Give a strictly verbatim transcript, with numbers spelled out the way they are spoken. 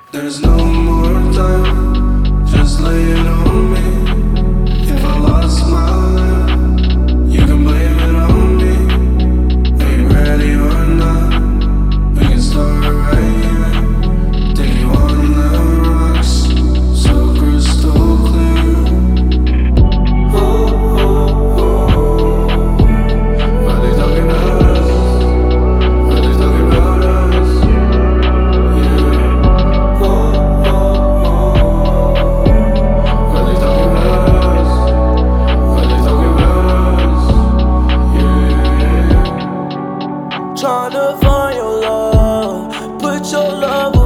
There's no more time, just lay it on me. If I lost my love, you can blame it on me. Are you ready or not? We can start right here. Take you on the rocks, so crystal clear. Oh, oh, oh. Are they talking about us? Are they talking about us? Yeah. Oh, oh, oh. Are they talking about us? Are they talking about us? Yeah. Tryna find your love, put your love